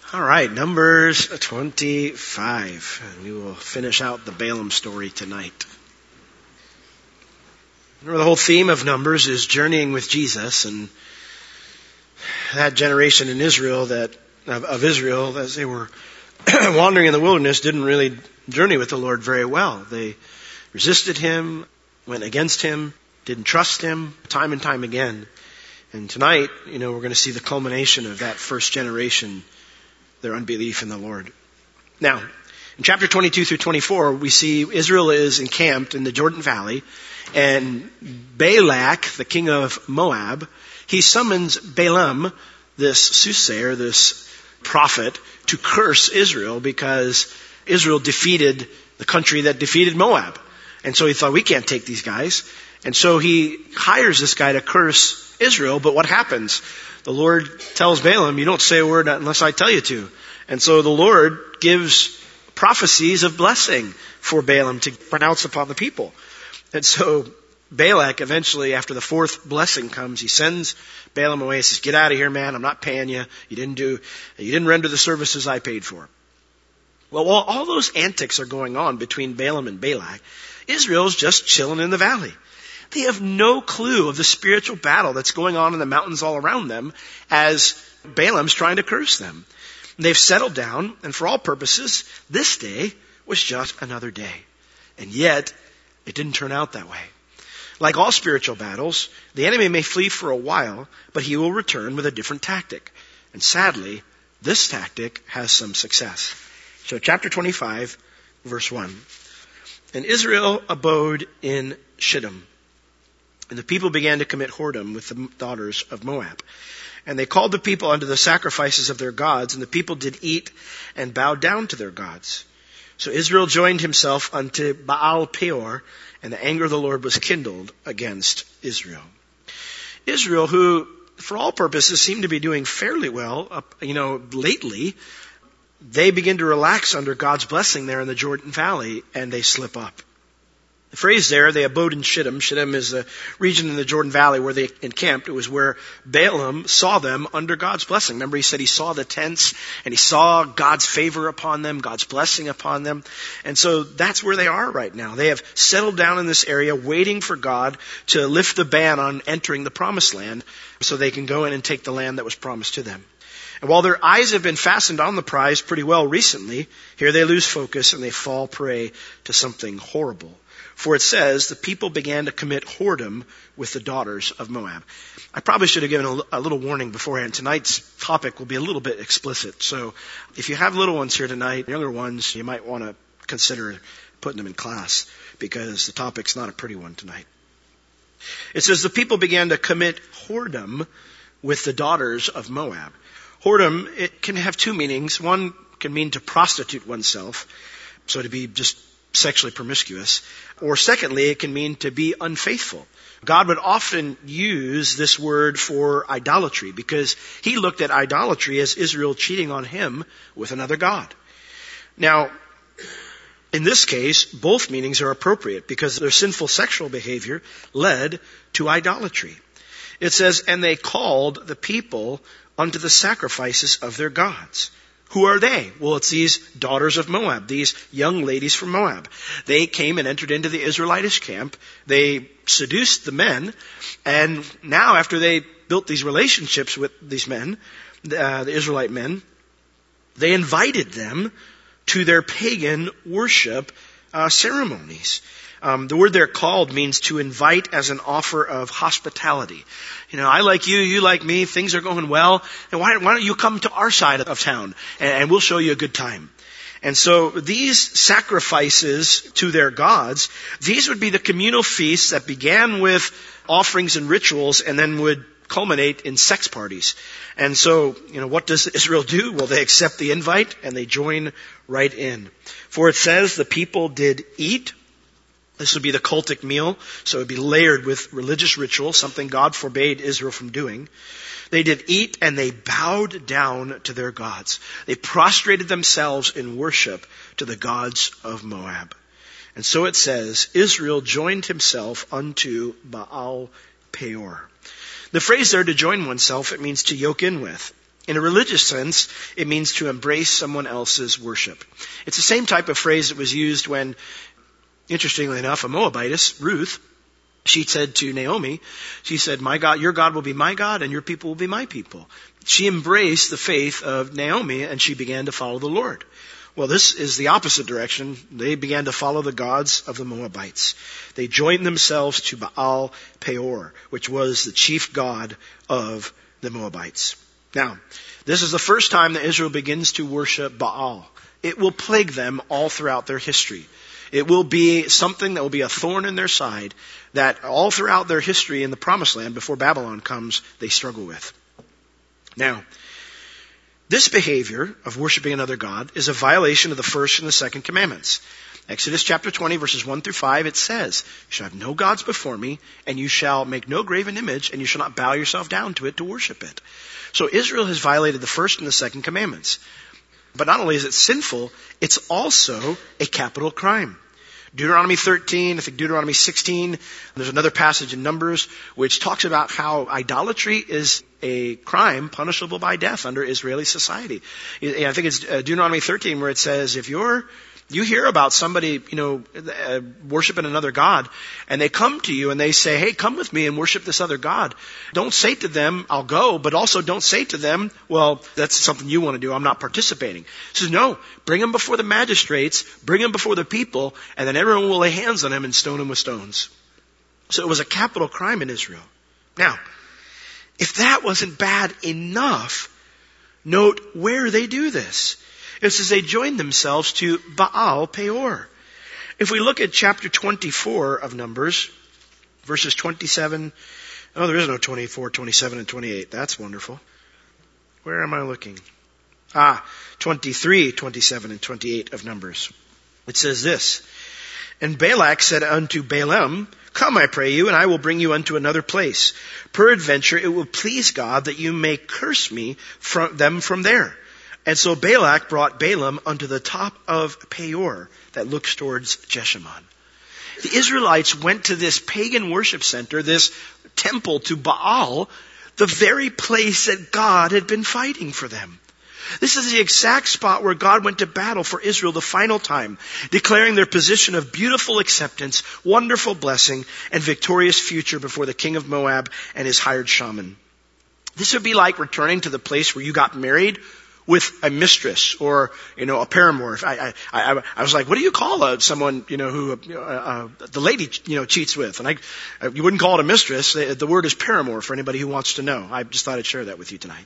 All right, Numbers 25. And we will finish out the Balaam story tonight. Remember, the whole theme of Numbers is journeying with Jesus, and that generation in Israel of Israel, as they were wandering in the wilderness, didn't really journey with the Lord very well. They resisted Him, went against Him, didn't trust Him, time and time again. And tonight, we're going to see the culmination of that first generation, their unbelief in the Lord. Now, in chapter 22 through 24, we see Israel is encamped in the Jordan Valley, and Balak, the king of Moab, he summons Balaam, this soothsayer, this prophet, to curse Israel because Israel defeated the country that defeated Moab. And so he thought, we can't take these guys. And so he hires this guy to curse Israel, but what happens? The Lord tells Balaam, you don't say a word unless I tell you to. And so the Lord gives prophecies of blessing for Balaam to pronounce upon the people. And so Balak eventually, after the fourth blessing comes, he sends Balaam away and says, get out of here, man. I'm not paying you. You didn't render the services I paid for. Well, while all those antics are going on between Balaam and Balak, Israel's just chilling in the valley. They have no clue of the spiritual battle that's going on in the mountains all around them as Balaam's trying to curse them. They've settled down, and for all purposes, this day was just another day. And yet, it didn't turn out that way. Like all spiritual battles, the enemy may flee for a while, but he will return with a different tactic. And sadly, this tactic has some success. So chapter 25, verse 1. And Israel abode in Shittim. And the people began to commit whoredom with the daughters of Moab. And they called the people unto the sacrifices of their gods, and the people did eat and bow down to their gods. So Israel joined himself unto Baal Peor, and the anger of the Lord was kindled against Israel. Israel, who for all purposes seemed to be doing fairly well, lately, they begin to relax under God's blessing there in the Jordan Valley, and they slip up. The phrase there, they abode in Shittim. Shittim is a region in the Jordan Valley where they encamped. It was where Balaam saw them under God's blessing. Remember, he said he saw the tents and he saw God's favor upon them, God's blessing upon them. And so that's where they are right now. They have settled down in this area waiting for God to lift the ban on entering the promised land so they can go in and take the land that was promised to them. And while their eyes have been fastened on the prize pretty well recently, here they lose focus and they fall prey to something horrible. For it says, the people began to commit whoredom with the daughters of Moab. I probably should have given a little warning beforehand. Tonight's topic will be a little bit explicit. So if you have little ones here tonight, younger ones, you might want to consider putting them in class because the topic's not a pretty one tonight. It says, the people began to commit whoredom with the daughters of Moab. Whoredom, it can have two meanings. One can mean to prostitute oneself, so to be just sexually promiscuous. Or secondly, it can mean to be unfaithful. God would often use this word for idolatry because he looked at idolatry as Israel cheating on him with another god. Now, in this case, both meanings are appropriate because their sinful sexual behavior led to idolatry. It says, and they called the people unto the sacrifices of their gods. Who are they? Well, it's these daughters of Moab, these young ladies from Moab. They came and entered into the Israelitish camp. They seduced the men. And now after they built these relationships with these men, the Israelite men, they invited them to their pagan worship ceremonies. The word there called means to invite as an offer of hospitality. I like you, you like me, things are going well, and why don't you come to our side of town and we'll show you a good time. And so these sacrifices to their gods, these would be the communal feasts that began with offerings and rituals and then would culminate in sex parties. And so, what does Israel do? Well, they accept the invite and they join right in. For it says the people did eat. This would be the cultic meal, so it would be layered with religious ritual, something God forbade Israel from doing. They did eat and they bowed down to their gods. They prostrated themselves in worship to the gods of Moab. And so it says, Israel joined himself unto Baal Peor. The phrase there, to join oneself, it means to yoke in with. In a religious sense, it means to embrace someone else's worship. It's the same type of phrase that was used when, interestingly enough, a Moabitess, Ruth, she said to Naomi, she said, "My God, your God will be my God and your people will be my people." She embraced the faith of Naomi and she began to follow the Lord. Well, this is the opposite direction. They began to follow the gods of the Moabites. They joined themselves to Baal Peor, which was the chief god of the Moabites. Now, this is the first time that Israel begins to worship Baal. It will plague them all throughout their history. It will be something that will be a thorn in their side that all throughout their history in the Promised Land, before Babylon comes, they struggle with. Now, this behavior of worshiping another god is a violation of the first and the second commandments. Exodus chapter 20, verses 1 through 5, it says, "You shall have no gods before me, and you shall make no graven image, and you shall not bow yourself down to it to worship it." So Israel has violated the first and the second commandments. But not only is it sinful, it's also a capital crime. Deuteronomy 13, I think Deuteronomy 16, there's another passage in Numbers which talks about how idolatry is a crime punishable by death under Israeli society. I think it's Deuteronomy 13 where it says, if you hear about somebody, worshiping another god, and they come to you and they say, "Hey, come with me and worship this other god," don't say to them, "I'll go," but also don't say to them, "Well, that's something you want to do, I'm not participating." He says, no, bring him before the magistrates, bring him before the people, and then everyone will lay hands on him and stone him with stones. So it was a capital crime in Israel. Now, if that wasn't bad enough, note where they do this. It says they joined themselves to Baal Peor. If we look at chapter 24 of Numbers, verses 27, there is no 24, 27, and 28. That's wonderful. Where am I looking? 23, 27, and 28 of Numbers. It says this, "And Balak said unto Balaam, Come, I pray you, and I will bring you unto another place. Peradventure it will please God that you may curse me from there. And so Balak brought Balaam unto the top of Peor that looks towards Jeshimon." The Israelites went to this pagan worship center, this temple to Baal, the very place that God had been fighting for them. This is the exact spot where God went to battle for Israel the final time, declaring their position of beautiful acceptance, wonderful blessing, and victorious future before the king of Moab and his hired shaman. This would be like returning to the place where you got married with a mistress or, a paramour. I was like, what do you call someone, who the lady, cheats with? And you wouldn't call it a mistress. The word is paramour for anybody who wants to know. I just thought I'd share that with you tonight.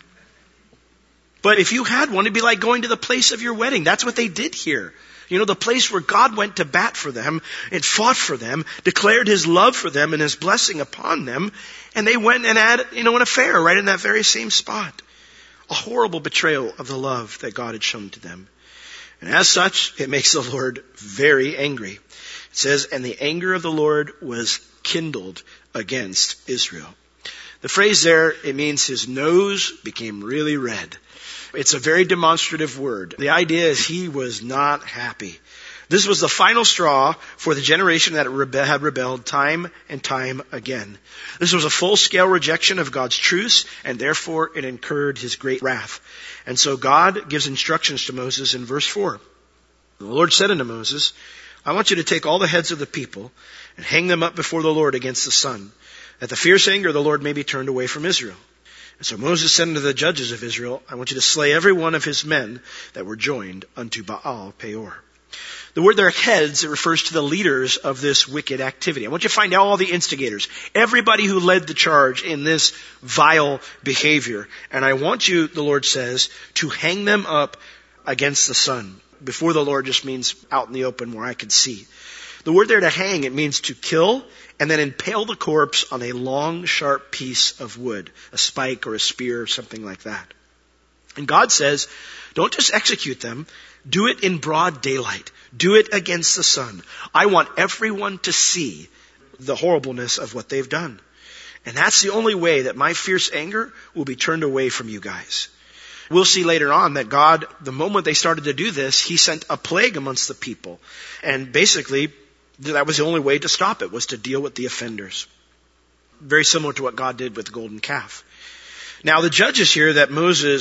But if you had one, it'd be like going to the place of your wedding. That's what they did here. The place where God went to bat for them and fought for them, declared his love for them and his blessing upon them. And they went and had, an affair right in that very same spot. A horrible betrayal of the love that God had shown to them. And as such, it makes the Lord very angry. It says, "And the anger of the Lord was kindled against Israel." The phrase there, it means his nose became really red. It's a very demonstrative word. The idea is he was not happy. This was the final straw for the generation that had rebelled time and time again. This was a full-scale rejection of God's truths, and therefore it incurred his great wrath. And so God gives instructions to Moses in verse 4. The Lord said unto Moses, "I want you to take all the heads of the people and hang them up before the Lord against the sun, that the fierce anger of the Lord may be turned away from Israel." And so Moses said unto the judges of Israel, "I want you to slay every one of his men that were joined unto Baal Peor." The word there, heads, it refers to the leaders of this wicked activity. I want you to find out all the instigators, everybody who led the charge in this vile behavior. And I want you, the Lord says, to hang them up against the sun. Before the Lord just means out in the open where I can see. The word there to hang, it means to kill and then impale the corpse on a long, sharp piece of wood, a spike or a spear or something like that. And God says, don't just execute them, do it in broad daylight. Do it against the sun. I want everyone to see the horribleness of what they've done. And that's the only way that my fierce anger will be turned away from you guys. We'll see later on that God, the moment they started to do this, he sent a plague amongst the people. And basically, that was the only way to stop it, was to deal with the offenders. Very similar to what God did with the golden calf. Now, the judges here that Moses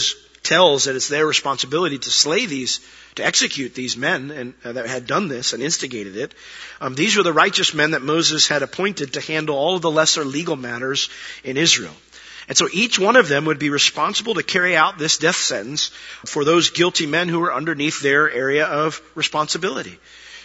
tells that it's their responsibility to to execute these men and that had done this and instigated it. These were the righteous men that Moses had appointed to handle all of the lesser legal matters in Israel. And so each one of them would be responsible to carry out this death sentence for those guilty men who were underneath their area of responsibility.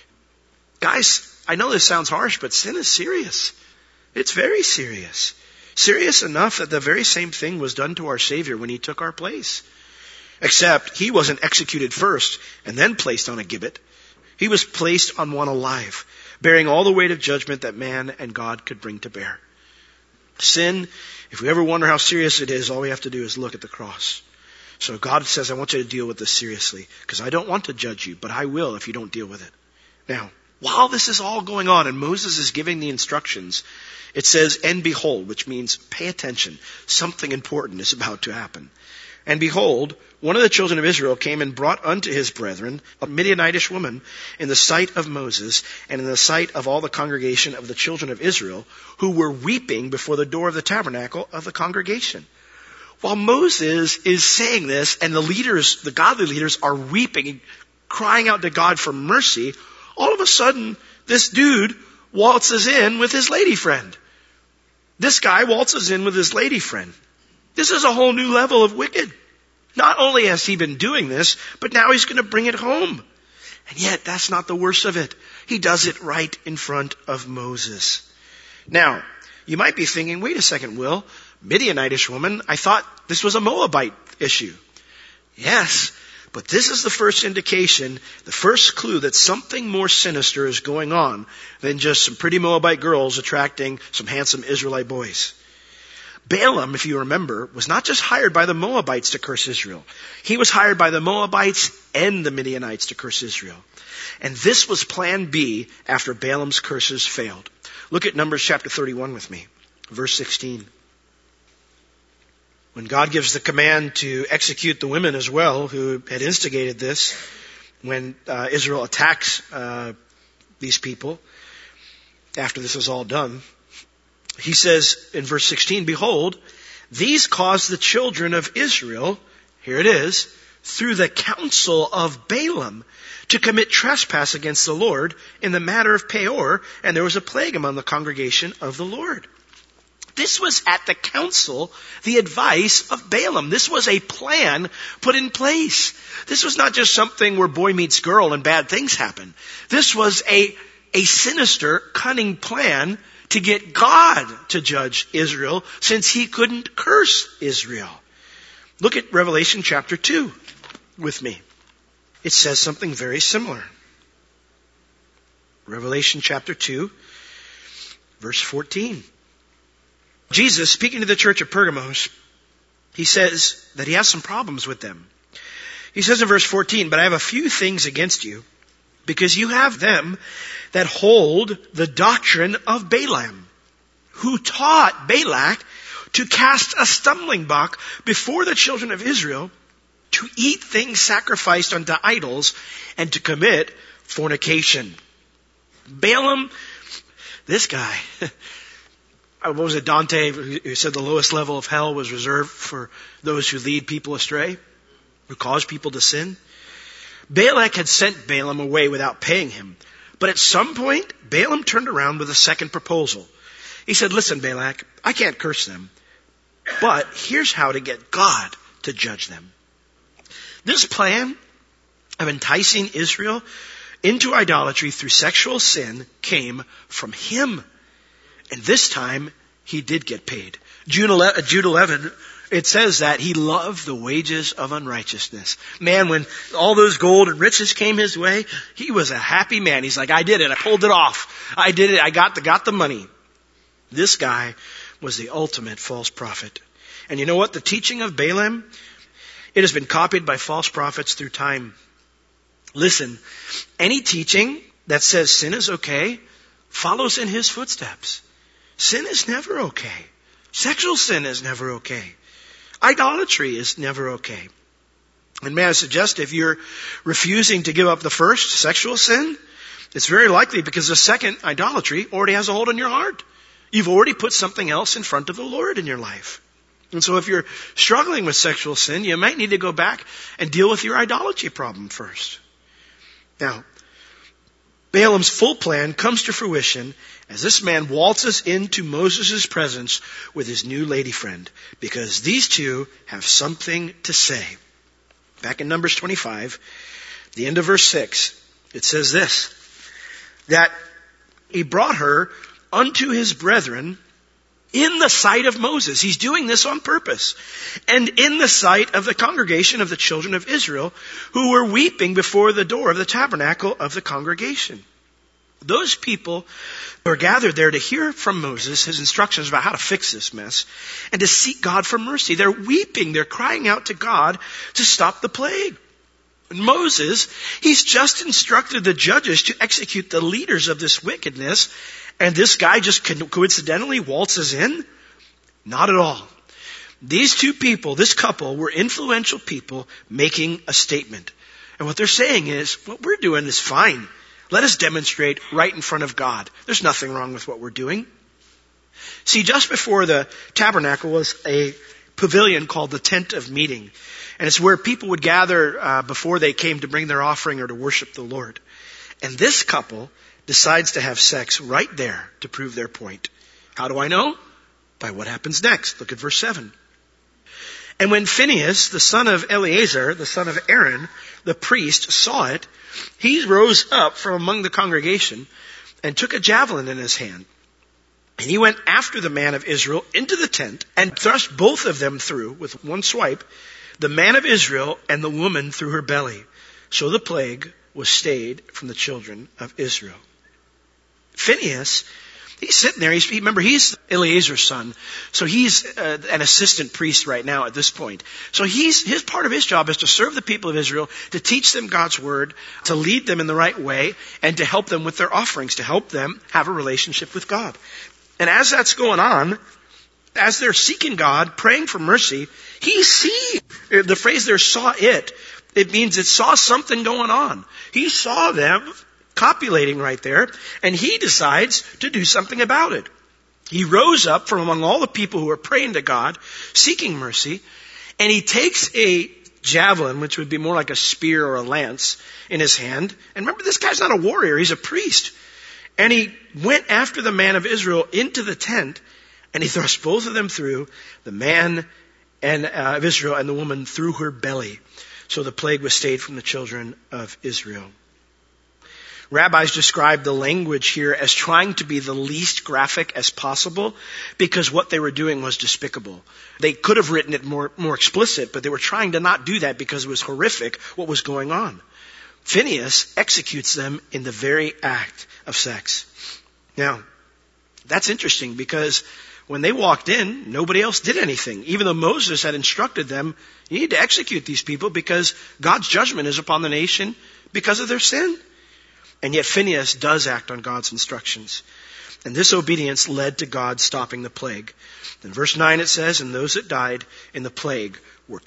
Guys, I know this sounds harsh, but sin is serious. It's very serious. Serious enough that the very same thing was done to our Savior when He took our place. Except He wasn't executed first and then placed on a gibbet. He was placed on one alive, bearing all the weight of judgment that man and God could bring to bear. Sin, if we ever wonder how serious it is, all we have to do is look at the cross. So God says, I want you to deal with this seriously, because I don't want to judge you, but I will if you don't deal with it. Now, while this is all going on and Moses is giving the instructions, it says, and behold, which means pay attention. Something important is about to happen. And behold, one of the children of Israel came and brought unto his brethren a Midianitish woman in the sight of Moses and in the sight of all the congregation of the children of Israel, who were weeping before the door of the tabernacle of the congregation. While Moses is saying this and the leaders, the godly leaders, are weeping and crying out to God for mercy, all of a sudden this dude waltzes in with his lady friend. This guy waltzes in with his lady friend. This is a whole new level of wicked. Not only has he been doing this, but now he's going to bring it home. And yet, that's not the worst of it. He does it right in front of Moses. Now, you might be thinking, wait a second, Will, Midianitish woman, I thought this was a Moabite issue. Yes, but this is the first indication, the first clue that something more sinister is going on than just some pretty Moabite girls attracting some handsome Israelite boys. Balaam, if you remember, was not just hired by the Moabites to curse Israel. He was hired by the Moabites and the Midianites to curse Israel. And this was plan B after Balaam's curses failed. Look at Numbers chapter 31 with me, verse 16. When God gives the command to execute the women as well, who had instigated this, when Israel attacks these people, after this is all done, He says in verse 16, behold, these caused the children of Israel, here it is, through the counsel of Balaam, to commit trespass against the Lord in the matter of Peor, and there was a plague among the congregation of the Lord. This was at the counsel, the advice of Balaam. This was a plan put in place. This was not just something where boy meets girl and bad things happen. This was a sinister, cunning plan to get God to judge Israel, since He couldn't curse Israel. Look at Revelation chapter 2 with me. It says something very similar. Revelation chapter 2, verse 14. Jesus, speaking to the church of Pergamos, He says that He has some problems with them. He says in verse 14, but I have a few things against you, because you have them that hold the doctrine of Balaam, who taught Balak to cast a stumbling block before the children of Israel, to eat things sacrificed unto idols, and to commit fornication. Balaam, this guy, what was it, Dante, who said the lowest level of hell was reserved for those who lead people astray, who cause people to sin? Balak had sent Balaam away without paying him. But at some point, Balaam turned around with a second proposal. He said, listen, Balak, I can't curse them, but here's how to get God to judge them. This plan of enticing Israel into idolatry through sexual sin came from him. And this time, he did get paid. Jude 11, it says that he loved the wages of unrighteousness. Man, when all those gold and riches came his way, he was a happy man. He's like, I did it. I pulled it off. I did it. I got the money. This guy was the ultimate false prophet. And you know what? The teaching of Balaam, it has been copied by false prophets through time. Listen, any teaching that says sin is okay follows in his footsteps. Sin is never okay. Sexual sin is never okay. Idolatry is never okay. And may I suggest, if you're refusing to give up the first, sexual sin, it's very likely because the second, idolatry, already has a hold on your heart. You've already put something else in front of the Lord in your life. And so if you're struggling with sexual sin, you might need to go back and deal with your idolatry problem first. Now, Balaam's full plan comes to fruition as this man waltzes into Moses' presence with his new lady friend, because these two have something to say. Back in Numbers 25, the end of verse 6, it says this, that he brought her unto his brethren in the sight of Moses. He's doing this on purpose. And in the sight of the congregation of the children of Israel, who were weeping before the door of the tabernacle of the congregation. Those people were gathered there to hear from Moses his instructions about how to fix this mess and to seek God for mercy. They're weeping. They're crying out to God to stop the plague. And Moses, he's just instructed the judges to execute the leaders of this wickedness, and this guy just coincidentally waltzes in? Not at all. These two people, this couple, were influential people making a statement. And what they're saying is, what we're doing is fine. Let us demonstrate right in front of God. There's nothing wrong with what we're doing. See, just before the tabernacle was a pavilion called the Tent of Meeting. And it's where people would gather before they came to bring their offering or to worship the Lord. And this couple decides to have sex right there to prove their point. How do I know? By what happens next. Look at verse 7. And when Phinehas, the son of Eleazar, the son of Aaron, the priest, saw it, he rose up from among the congregation and took a javelin in his hand. And he went after the man of Israel into the tent and thrust both of them through with one swipe, the man of Israel and the woman through her belly. So the plague was stayed from the children of Israel. Phinehas, he's sitting there. Remember, he's Eleazar's son. So he's an assistant priest right now at this point. So his part of his job is to serve the people of Israel, to teach them God's word, to lead them in the right way, and to help them with their offerings, to help them have a relationship with God. And as that's going on, as they're seeking God, praying for mercy, he sees, the phrase there, saw it. It means it saw something going on. He saw them copulating right there, and he decides to do something about it. He rose up from among all the people who were praying to God, seeking mercy, and he takes a javelin, which would be more like a spear or a lance, in his hand. And remember, this guy's not a warrior, he's a priest. And he went after the man of Israel into the tent, and he thrust both of them through, the man of Israel and the woman through her belly. So the plague was stayed from the children of Israel. Rabbis describe the language here as trying to be the least graphic as possible because what they were doing was despicable. They could have written it more explicit, but they were trying to not do that because it was horrific what was going on. Phinehas executes them in the very act of sex. Now, that's interesting because when they walked in, nobody else did anything. Even though Moses had instructed them, you need to execute these people because God's judgment is upon the nation because of their sin. And yet Phinehas does act on God's instructions. And this obedience led to God stopping the plague. In verse 9 it says, and those that died in the plague were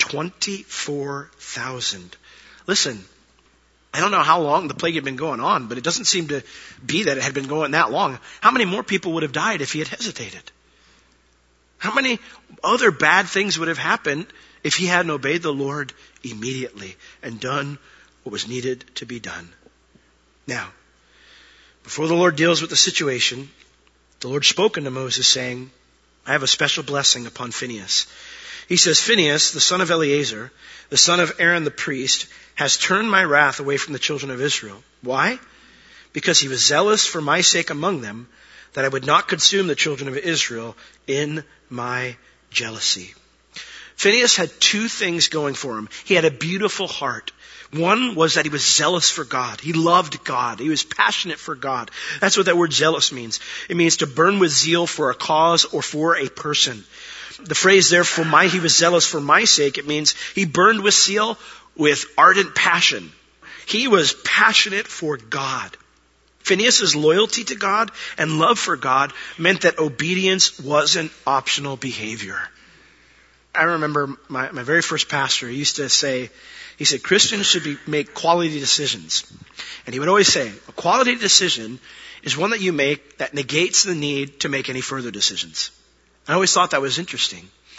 24,000. Listen, I don't know how long the plague had been going on, but it doesn't seem to be that it had been going that long. How many more people would have died if he had hesitated? How many other bad things would have happened if he hadn't obeyed the Lord immediately and done what was needed to be done? Now, before the Lord deals with the situation, the Lord spoke unto Moses saying, I have a special blessing upon Phinehas. He says, Phinehas, the son of Eleazar, the son of Aaron the priest, has turned my wrath away from the children of Israel. Why? Because he was zealous for my sake among them, that I would not consume the children of Israel in my jealousy. Phinehas had two things going for him. He had a beautiful heart. One was that he was zealous for God. He loved God. He was passionate for God. That's what that word zealous means. It means to burn with zeal for a cause or for a person. The phrase there, he was zealous for my sake, it means he burned with zeal with ardent passion. He was passionate for God. Phinehas' loyalty to God and love for God meant that obedience wasn't optional behavior. I remember my very first pastor, he used to say, he said, Christians should make quality decisions. And he would always say, a quality decision is one that you make that negates the need to make any further decisions. I always thought that was interesting.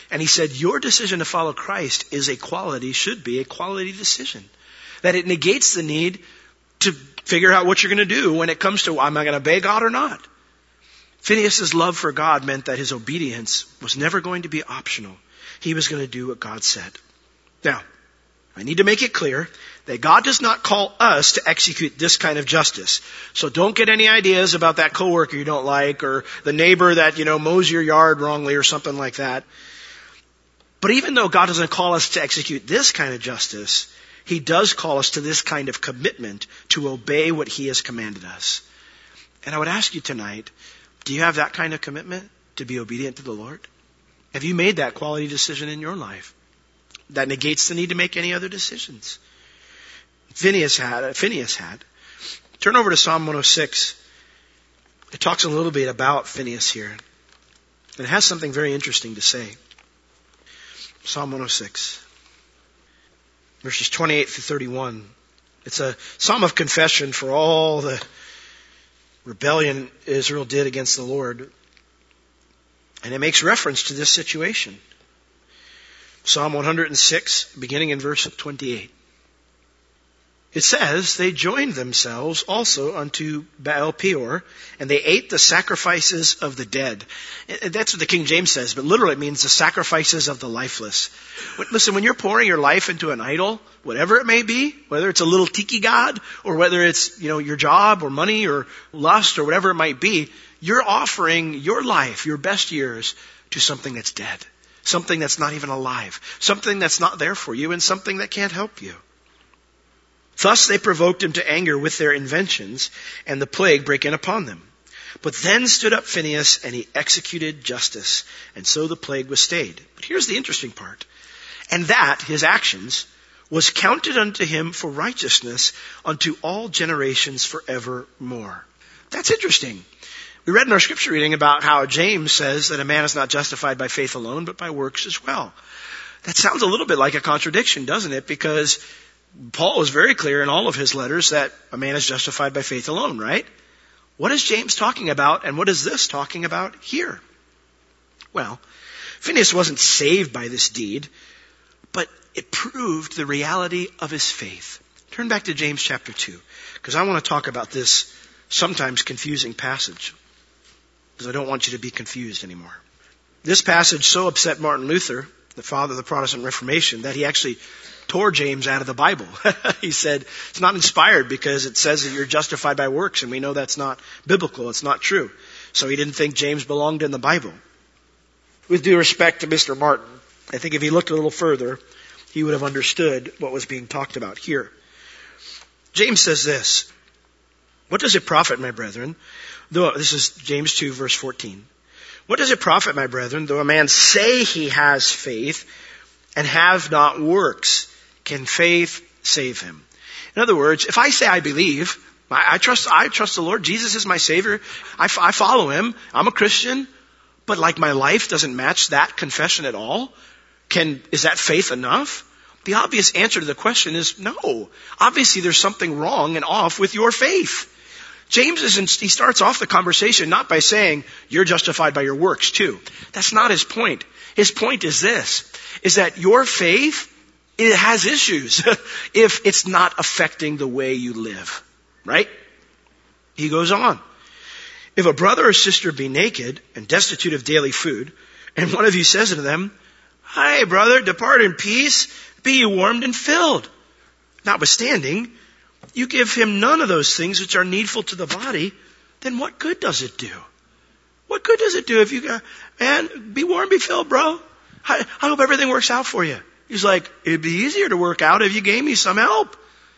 And he said, your decision to follow Christ should be a quality decision. That it negates the need to figure out what you're going to do when it comes to, am I going to obey God or not? Phinehas' love for God meant that his obedience was never going to be optional. He was going to do what God said. Now, I need to make it clear that God does not call us to execute this kind of justice. So don't get any ideas about that coworker you don't like or the neighbor that, mows your yard wrongly or something like that. But even though God doesn't call us to execute this kind of justice, He does call us to this kind of commitment to obey what He has commanded us. And I would ask you tonight, do you have that kind of commitment to be obedient to the Lord? Have you made that quality decision in your life that negates the need to make any other decisions? Phinehas had. Turn over to Psalm 106. It talks a little bit about Phinehas here. And it has something very interesting to say. Psalm 106, verses 28 through 31. It's a psalm of confession for all the rebellion Israel did against the Lord. And it makes reference to this situation. Psalm 106, beginning in verse 28. It says, they joined themselves also unto Baal Peor, and they ate the sacrifices of the dead. That's what the King James says, but literally it means the sacrifices of the lifeless. Listen, when you're pouring your life into an idol, whatever it may be, whether it's a little tiki god, or whether it's, your job or money or lust or whatever it might be, you're offering your life, your best years, to something that's dead. Something that's not even alive. Something that's not there for you and something that can't help you. Thus they provoked him to anger with their inventions, and the plague brake in upon them. But then stood up Phinehas, and he executed justice, and so the plague was stayed. But here's the interesting part. And that, his actions, was counted unto him for righteousness unto all generations forevermore. That's interesting. We read in our scripture reading about how James says that a man is not justified by faith alone, but by works as well. That sounds a little bit like a contradiction, doesn't it? Because Paul was very clear in all of his letters that a man is justified by faith alone, right? What is James talking about, and what is this talking about here? Well, Phinehas wasn't saved by this deed, but it proved the reality of his faith. Turn back to James chapter 2, because I want to talk about this sometimes confusing passage, because I don't want you to be confused anymore. This passage so upset Martin Luther, the father of the Protestant Reformation, that he actually tore James out of the Bible. He said, it's not inspired because it says that you're justified by works, and we know that's not biblical, it's not true. So he didn't think James belonged in the Bible. With due respect to Mr. Martin, I think if he looked a little further, he would have understood what was being talked about here. James says this, what does it profit, my brethren, though, this is James 2, verse 14. What does it profit, my brethren, though a man say he has faith and have not works? Can faith save him? In other words, if I say I believe, I trust the Lord, Jesus is my Savior, I follow Him, I'm a Christian, but like my life doesn't match that confession at all, is that faith enough? The obvious answer to the question is no. Obviously there's something wrong and off with your faith. James he starts off the conversation not by saying, you're justified by your works too. That's not his point. His point is this, is that your faith, it has issues if it's not affecting the way you live. Right? He goes on. If a brother or sister be naked and destitute of daily food, and one of you says to them, "Hi, brother, depart in peace, be you warmed and filled." Notwithstanding, you give him none of those things which are needful to the body, then what good does it do? What good does it do if you go, man, be warm, be filled, bro. I hope everything works out for you. He's like, it'd be easier to work out if you gave me some help.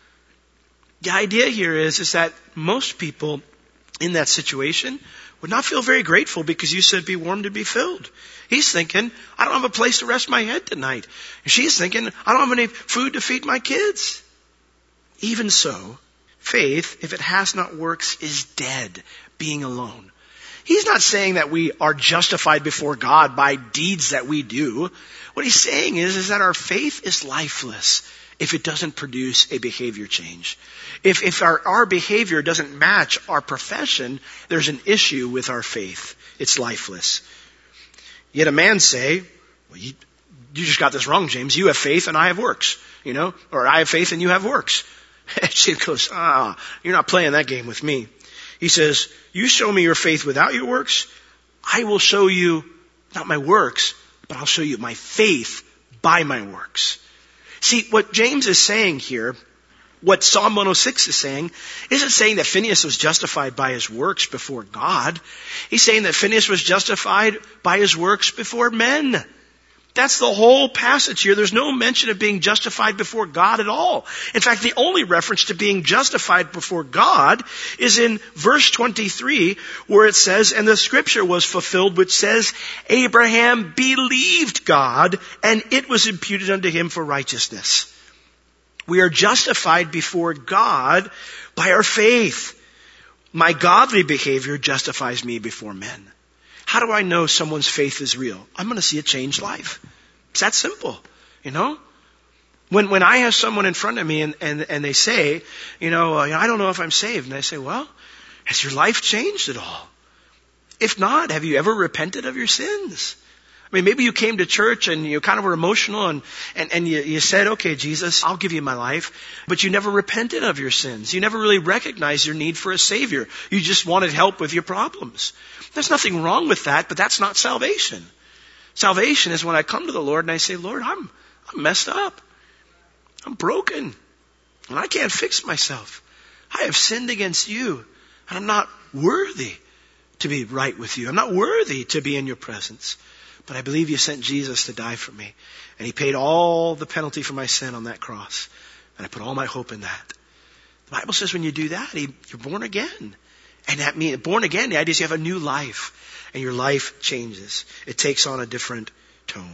The idea here is that most people in that situation would not feel very grateful because you said be warmed and be filled. He's thinking, I don't have a place to rest my head tonight. And she's thinking, I don't have any food to feed my kids. Even so, faith, if it has not works, is dead, being alone. He's not saying that we are justified before God by deeds that we do. What he's saying is that our faith is lifeless if it doesn't produce a behavior change. If our behavior doesn't match our profession, there's an issue with our faith. It's lifeless. Yet a man say, Well, you just got this wrong, James. You have faith and I have works, or I have faith and you have works. She goes, you're not playing that game with me. He says, you show me your faith without your works. I will show you not my works, but I'll show you my faith by my works. See, what James is saying here, what Psalm 106 is saying, isn't saying that Phinehas was justified by his works before God. He's saying that Phinehas was justified by his works before men. That's the whole passage here. There's no mention of being justified before God at all. In fact, the only reference to being justified before God is in verse 23, where it says, and the scripture was fulfilled, which says, Abraham believed God, and it was imputed unto him for righteousness. We are justified before God by our faith. My godly behavior justifies me before men. How do I know someone's faith is real? I'm going to see a changed life. It's that simple, When I have someone in front of me and they say, I don't know if I'm saved. And I say, well, has your life changed at all? If not, have you ever repented of your sins? I mean, maybe you came to church and you kind of were emotional and you said, okay, Jesus, I'll give you my life. But you never repented of your sins. You never really recognized your need for a Savior. You just wanted help with your problems. There's nothing wrong with that, but that's not salvation. Salvation is when I come to the Lord and I say, Lord, I'm messed up. I'm broken. And I can't fix myself. I have sinned against you. And I'm not worthy to be right with you. I'm not worthy to be in your presence. But I believe you sent Jesus to die for me. And he paid all the penalty for my sin on that cross. And I put all my hope in that. The Bible says when you do that, you're born again. And that means, born again, the idea is you have a new life. And your life changes. It takes on a different tone.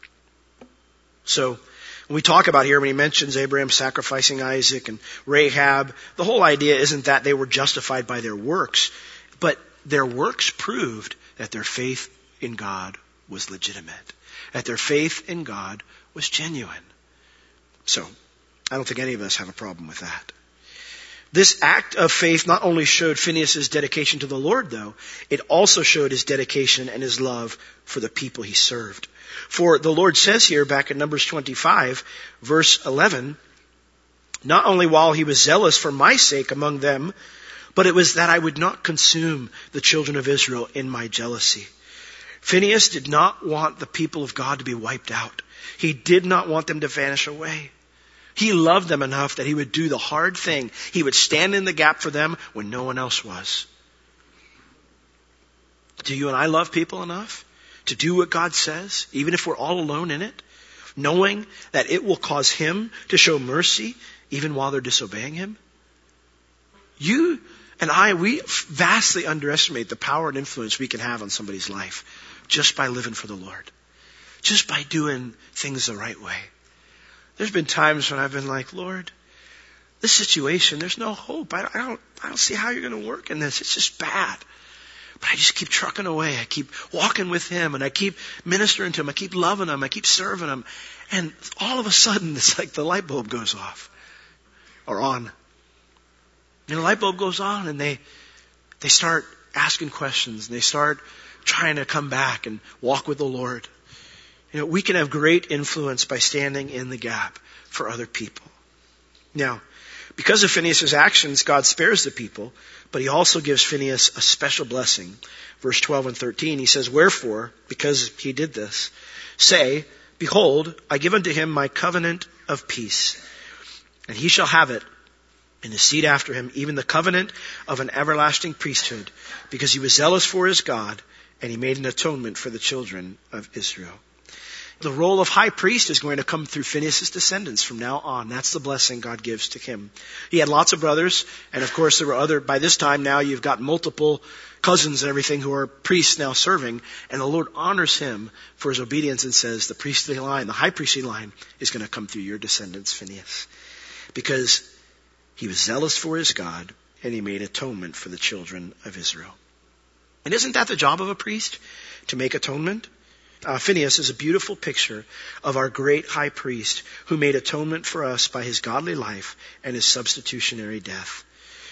So, when we talk about here, when he mentions Abraham sacrificing Isaac and Rahab, the whole idea isn't that they were justified by their works, but their works proved that their faith in God was legitimate, that their faith in God was genuine. So, I don't think any of us have a problem with that. This act of faith not only showed Phinehas' dedication to the Lord, though, it also showed his dedication and his love for the people he served. For the Lord says here, back in Numbers 25, verse 11, not only while he was zealous for my sake among them, but it was that I would not consume the children of Israel in my jealousy. Phinehas did not want the people of God to be wiped out. He did not want them to vanish away. He loved them enough that he would do the hard thing. He would stand in the gap for them when no one else was. Do you and I love people enough to do what God says, even if we're all alone in it, knowing that it will cause him to show mercy even while they're disobeying him? You and I, we vastly underestimate the power and influence we can have on somebody's life just by living for the Lord, just by doing things the right way. There's been times when I've been like, Lord, this situation, there's no hope. I don't see how you're going to work in this. It's just bad. But I just keep trucking away. I keep walking with him and I keep ministering to him. I keep loving him. I keep serving him. And all of a sudden, it's like the light bulb goes off or on. And the light bulb goes on and they start asking questions and they start trying to come back and walk with the Lord. We can have great influence by standing in the gap for other people. Now, because of Phinehas' actions, God spares the people, but he also gives Phinehas a special blessing. Verse 12 and 13, he says, wherefore, because he did this, say, behold, I give unto him my covenant of peace, and he shall have it in his seed after him, even the covenant of an everlasting priesthood, because he was zealous for his God, and he made an atonement for the children of Israel. The role of high priest is going to come through Phinehas' descendants from now on. That's the blessing God gives to him. He had lots of brothers, and of course there were by this time now you've got multiple cousins and everything who are priests now serving, and the Lord honors him for his obedience and says the priestly line, the high priestly line, is going to come through your descendants, Phinehas. Because he was zealous for his God, and he made atonement for the children of Israel. And isn't that the job of a priest? To make atonement? Phinehas is a beautiful picture of our great high priest who made atonement for us by his godly life and his substitutionary death.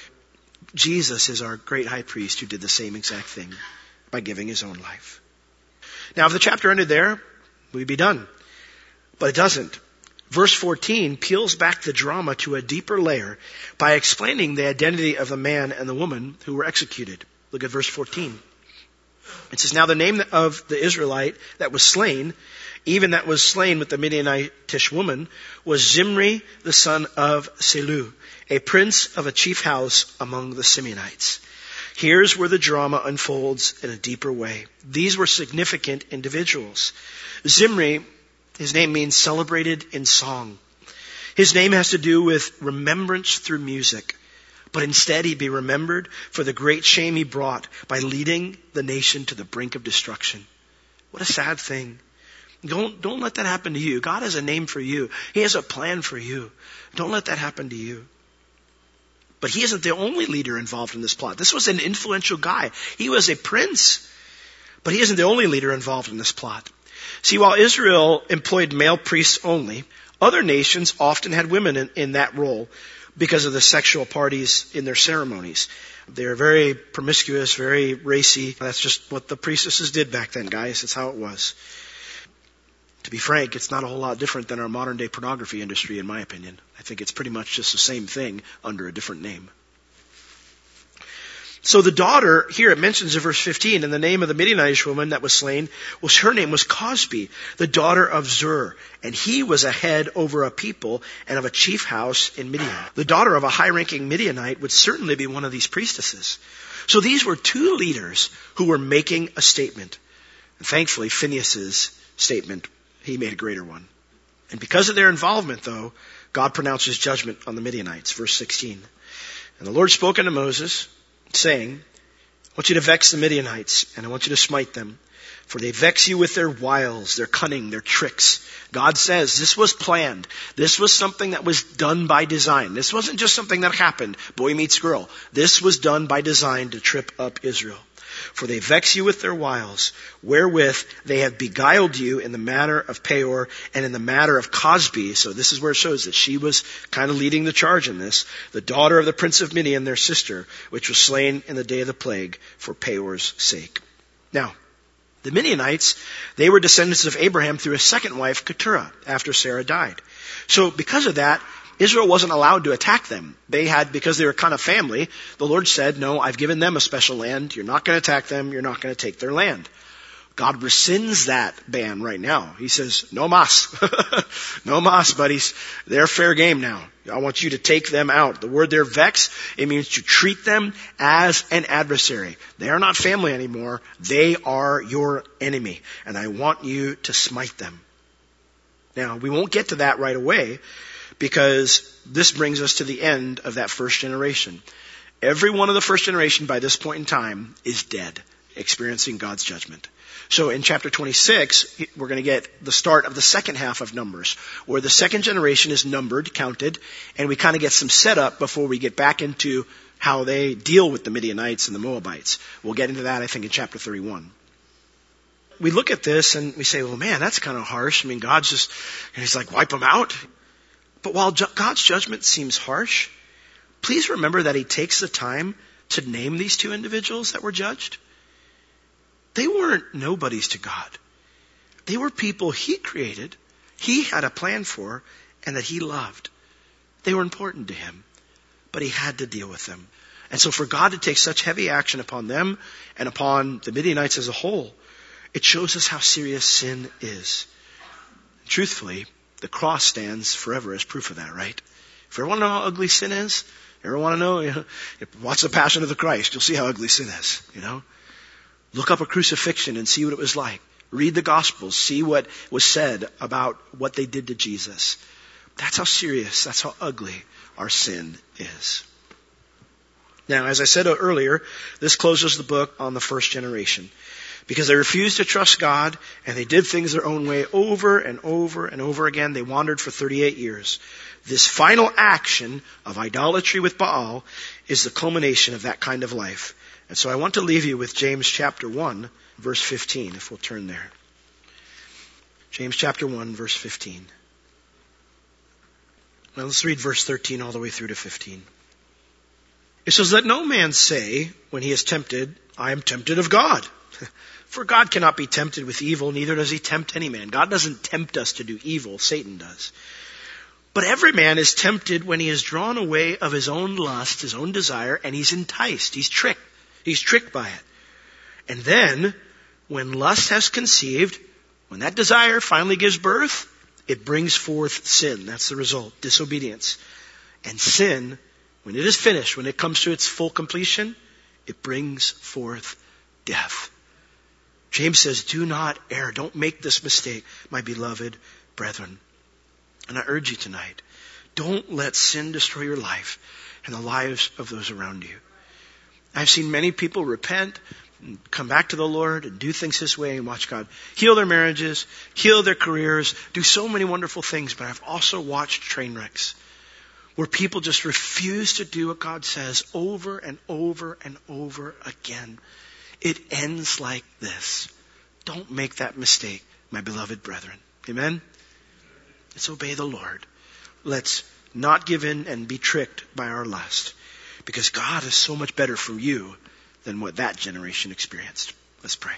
Jesus is our great high priest who did the same exact thing by giving his own life. Now, if the chapter ended there, We'd be done. But it doesn't. Verse 14 peels back the drama to a deeper layer by explaining the identity of the man and the woman who were executed. Look at verse 14. It says, now the name of the Israelite that was slain, even that was slain with the Midianitish woman, was Zimri, the son of Selu, a prince of a chief house among the Simeonites. Here's where the drama unfolds in a deeper way. These were significant individuals. Zimri, his name means celebrated in song. His name has to do with remembrance through music. But instead he'd be remembered for the great shame he brought by leading the nation to the brink of destruction. What a sad thing. Don't let that happen to you. God has a name for you. He has a plan for you. Don't let that happen to you. But he isn't the only leader involved in this plot. This was an influential guy. He was a prince. But he isn't the only leader involved in this plot. See, while Israel employed male priests only, other nations often had women in that role because of the sexual parties in their ceremonies. They're very promiscuous, very racy. That's just what the priestesses did back then, guys. That's how it was. To be frank, it's not a whole lot different than our modern day pornography industry, in my opinion. I think it's pretty much just the same thing under a different name. So the daughter, here it mentions in verse 15, and the name of the Midianitish woman that was slain, her name was Cosbi, the daughter of Zur, and he was a head over a people and of a chief house in Midian. The daughter of a high-ranking Midianite would certainly be one of these priestesses. So these were two leaders who were making a statement. And thankfully, Phinehas's statement, he made a greater one. And because of their involvement, though, God pronounces judgment on the Midianites. Verse 16. And the Lord spoke unto Moses, saying, I want you to vex the Midianites, and I want you to smite them. For they vex you with their wiles, their cunning, their tricks. God says this was planned. This was something that was done by design. This wasn't just something that happened, boy meets girl. This was done by design to trip up Israel. For they vex you with their wiles, wherewith they have beguiled you in the matter of Peor and in the matter of Cosbi. So this is where it shows that she was kind of leading the charge in this. The daughter of the prince of Midian, their sister, which was slain in the day of the plague for Peor's sake. Now, the Midianites, they were descendants of Abraham through his second wife, Keturah, after Sarah died. So because of that, Israel wasn't allowed to attack them. Because they were kind of family, the Lord said, no, I've given them a special land. You're not going to attack them. You're not going to take their land. God rescinds that ban right now. He says, no mas. No mas, buddies. They're fair game now. I want you to take them out. The word there, vex, it means to treat them as an adversary. They are not family anymore. They are your enemy. And I want you to smite them. Now, we won't get to that right away, because this brings us to the end of that first generation. Every one of the first generation by this point in time is dead, experiencing God's judgment. So in chapter 26, we're going to get the start of the second half of Numbers, where the second generation is numbered, counted, and we kind of get some setup before we get back into how they deal with the Midianites and the Moabites. We'll get into that, I think, in chapter 31. We look at this and we say, well, man, that's kind of harsh. I mean, he's like, wipe them out. But while God's judgment seems harsh, please remember that he takes the time to name these two individuals that were judged. They weren't nobodies to God. They were people he created, he had a plan for, and that he loved. They were important to him, but he had to deal with them. And so for God to take such heavy action upon them and upon the Midianites as a whole, it shows us how serious sin is. Truthfully, the cross stands forever as proof of that, right? If you ever want to know how ugly sin is, watch The Passion of the Christ. You'll see how ugly sin is, Look up a crucifixion and see what it was like. Read the Gospels. See what was said about what they did to Jesus. That's how serious, that's how ugly our sin is. Now, as I said earlier, this closes the book on the first generation. Because they refused to trust God, and they did things their own way over and over and over again. They wandered for 38 years. This final action of idolatry with Baal is the culmination of that kind of life. And so I want to leave you with James chapter 1, verse 15, if we'll turn there. James chapter 1, verse 15. Now let's read verse 13 all the way through to 15. It says, let no man say, when he is tempted, I am tempted of God. For God cannot be tempted with evil, neither does he tempt any man. God doesn't tempt us to do evil, Satan does. But every man is tempted when he is drawn away of his own lust, his own desire, and he's enticed, he's tricked. He's tricked by it. And then, when lust has conceived, when that desire finally gives birth, it brings forth sin. That's the result, disobedience. And sin, when it is finished, when it comes to its full completion, it brings forth death. James says, do not err. Don't make this mistake, my beloved brethren. And I urge you tonight, don't let sin destroy your life and the lives of those around you. I've seen many people repent and come back to the Lord and do things His way and watch God heal their marriages, heal their careers, do so many wonderful things. But I've also watched train wrecks where people just refuse to do what God says over and over and over again. It ends like this. Don't make that mistake, my beloved brethren. Amen? Let's obey the Lord. Let's not give in and be tricked by our lust, because God is so much better for you than what that generation experienced. Let's pray.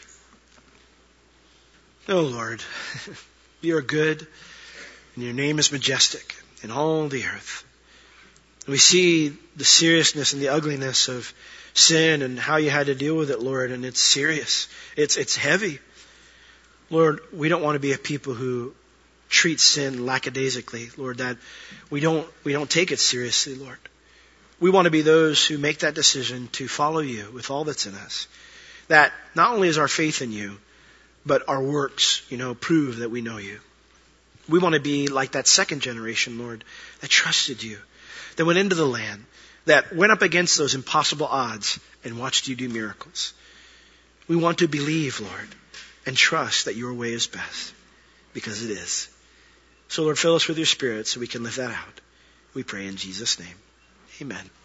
Oh Lord, you are good, and your name is majestic in all the earth. We see the seriousness and the ugliness of sin and how you had to deal with it, Lord, and it's serious. It's heavy. Lord, we don't want to be a people who treat sin lackadaisically, Lord, that we don't take it seriously, Lord. We want to be those who make that decision to follow you with all that's in us. That not only is our faith in you, but our works, prove that we know you. We want to be like that second generation, Lord, that trusted you, that went into the land, that went up against those impossible odds and watched you do miracles. We want to believe, Lord, and trust that your way is best, because it is. So Lord, fill us with your Spirit so we can live that out. We pray in Jesus' name. Amen.